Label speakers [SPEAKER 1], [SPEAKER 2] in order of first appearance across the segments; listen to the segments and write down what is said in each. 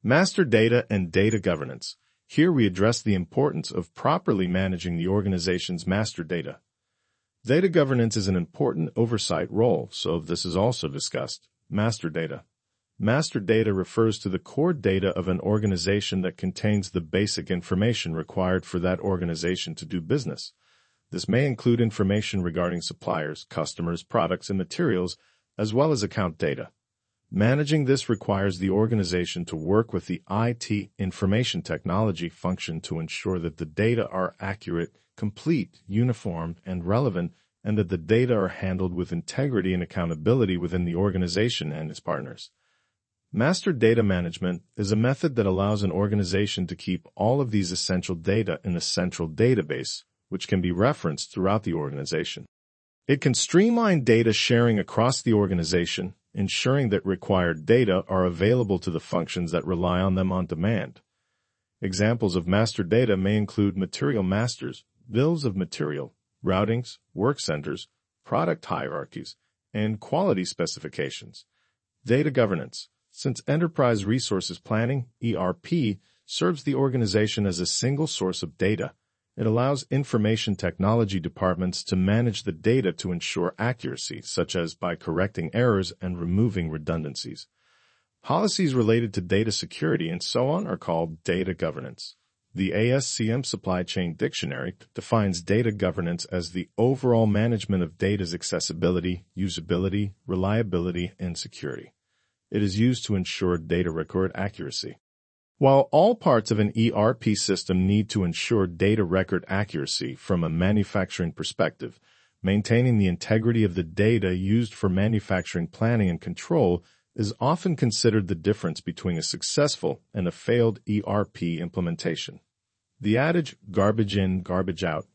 [SPEAKER 1] Master data and data governance. Here we address the importance of properly managing the organization's master data. Data governance is an important oversight role, so this is also discussed. Master data. Master data refers to the core data of an organization that contains the basic information required for that organization to do business. This may include information regarding suppliers, customers, products, and materials, as well as account data. Managing this requires the organization to work with the IT information technology function to ensure that the data are accurate, complete, uniform, and relevant, and that the data are handled with integrity and accountability within the organization and its partners. Master data management is a method that allows an organization to keep all of these essential data in a central database, which can be referenced throughout the organization. It can streamline data sharing across the organization, ensuring that required data are available to the functions that rely on them on demand. Examples of master data may include material masters, bills of material, routings, work centers, product hierarchies, and quality specifications. Data governance. Since Enterprise Resources Planning, ERP, serves the organization as a single source of data, it allows information technology departments to manage the data to ensure accuracy, such as by correcting errors and removing redundancies. Policies related to data security and so on are called data governance. The ASCM Supply Chain Dictionary defines data governance as the overall management of data's accessibility, usability, reliability, and security. It is used to ensure data record accuracy. While all parts of an ERP system need to ensure data record accuracy from a manufacturing perspective, maintaining the integrity of the data used for manufacturing planning and control is often considered the difference between a successful and a failed ERP implementation. The adage, garbage in, garbage out,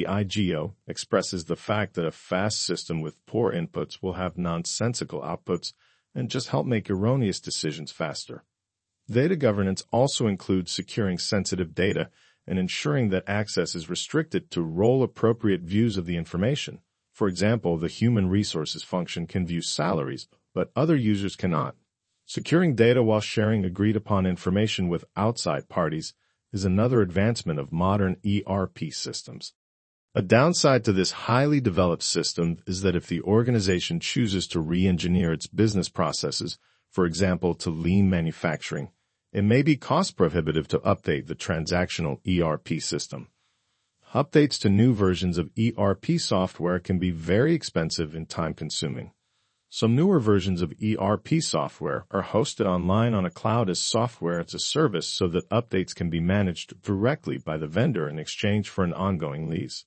[SPEAKER 1] GIGO, expresses the fact that a fast system with poor inputs will have nonsensical outputs and just help make erroneous decisions faster. Data governance also includes securing sensitive data and ensuring that access is restricted to role-appropriate views of the information. For example, the human resources function can view salaries, but other users cannot. Securing data while sharing agreed-upon information with outside parties is another advancement of modern ERP systems. A downside to this highly developed system is that if the organization chooses to re-engineer its business processes, for example, to lean manufacturing, it may be cost-prohibitive to update the transactional ERP system. Updates to new versions of ERP software can be very expensive and time-consuming. Some newer versions of ERP software are hosted online on a cloud as software as a service so that updates can be managed directly by the vendor in exchange for an ongoing lease.